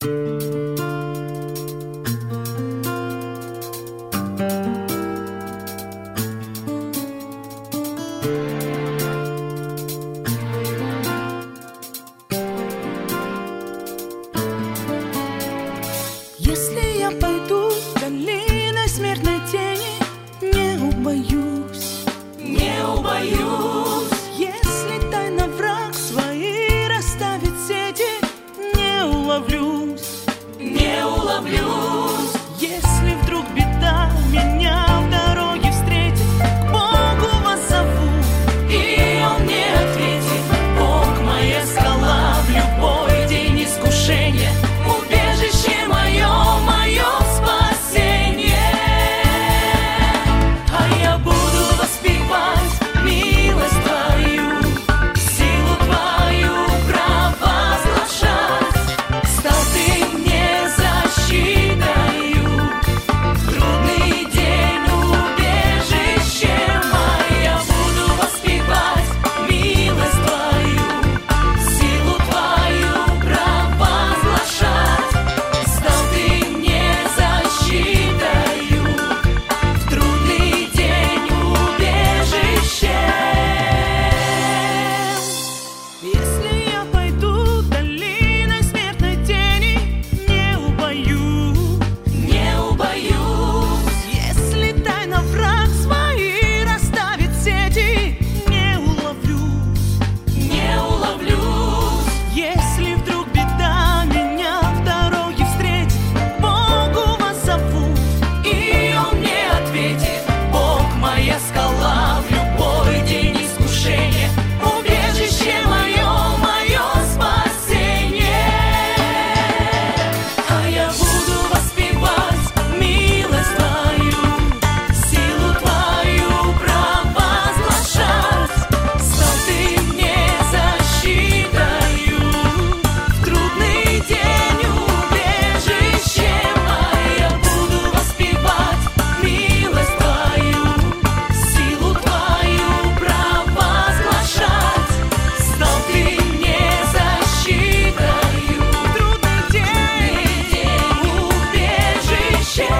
Если я пойду долиной смертной тени, не убоюсь, не убоюсь. Если тайно враг свои расставит сети, не уловлюсь, не уловлюсь. Если вдруг беда меня в дороге встретит, к Богу воззову, и Он мне ответит. Бог моя скала в любой день искушения, убежище мое, мое спасение. А я буду воспевать милость Твою, силу Твою провозглашать. Стал Ты мне защитою, в трудный день убежищем. А я буду воспевать милость Твою, силу Твою провозглашать. Стал Ты мне защитою, в трудный день убежищем. если я пойду долиной смертной тени, не убоюсь, Не убоюсь. если тайно враг свои расставит сети, не уловлюсь, Не уловлюсь. если вдруг беда меня в дороге встретит, к Богу воззову, И Он мне ответит. Бог моя скала в любой день искушения, убежище мое, мое спасение. А я буду воспевать милость Твою, силу Твою провозглашать. Стал Ты мне защитою, в трудный день убежищем. А я буду воспевать милость Твою, силу Твою провозглашать. Стал Ты мне защитою, трудный день. убежищем.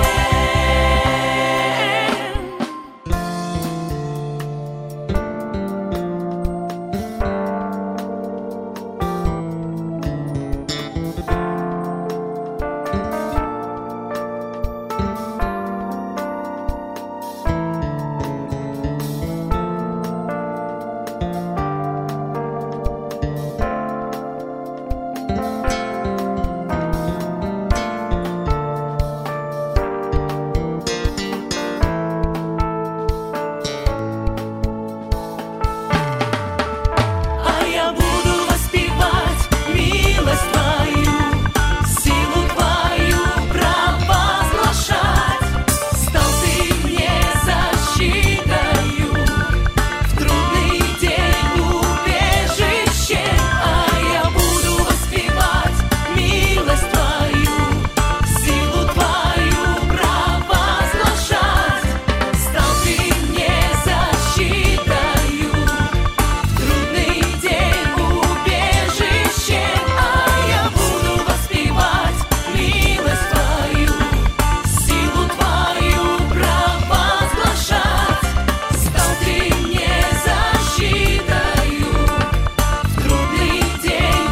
А я буду воспевать милость Твою, силу Твою провозглашать. Стал Ты мне защитою, в трудный день убежищем. А я буду воспевать милость Твою, силу Твою провозглашать. Стал Ты мне защитою, трудный день убежищем. А я буду воспевать милость Твою, силу Твою провозглашать. Стал Ты мне защитою, трудный день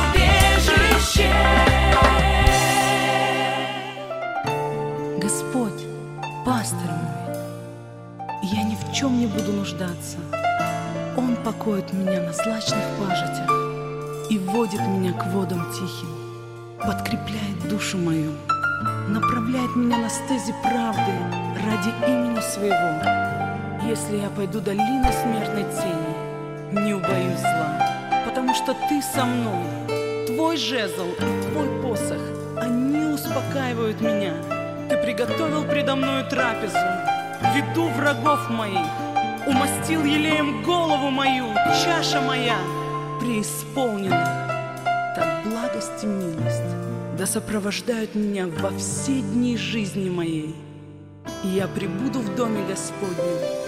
убежищем. Господь, пастырь мой, я ни в чем не буду нуждаться. Он покоит меня на злачных пажитях и водит меня к водам тихим, подкрепляет душу мою, направляет меня на стези правды ради имени своего. Если я пойду долиной смертной тени, не убоюсь зла, потому что Ты со мной. Твой жезл и Твой посох, они успокаивают меня. Ты приготовил предо мною трапезу в виду врагов моих, умастил елеем голову мою, чаша моя преисполнена. Так благость и милость да сопровождают меня во все дни жизни моей, и я пребуду в доме Господнем